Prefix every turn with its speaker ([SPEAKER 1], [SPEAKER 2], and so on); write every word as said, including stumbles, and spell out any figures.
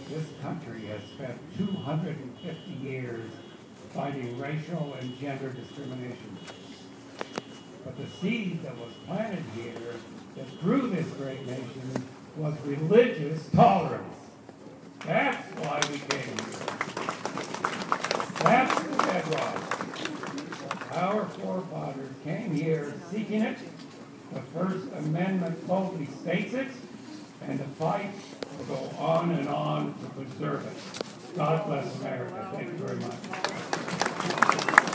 [SPEAKER 1] This country has spent two hundred fifty years fighting racial and gender discrimination. But the seed that was planted here that grew this great nation was religious tolerance. That's why we came here. That's the bedrock. Our forefathers came here seeking it. The First Amendment boldly states it, and the fight will go on and on to preserve it. God bless America. Thank you very much.